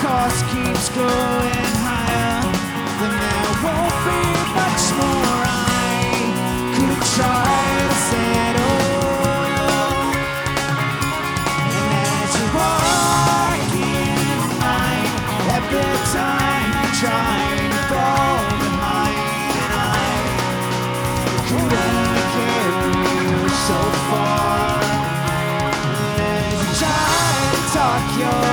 cost keeps going higher, then there won't be much more I could try to settle. And as you walk in line, every time you try to fall behind, and I could only carry you so far. And as you try to talk your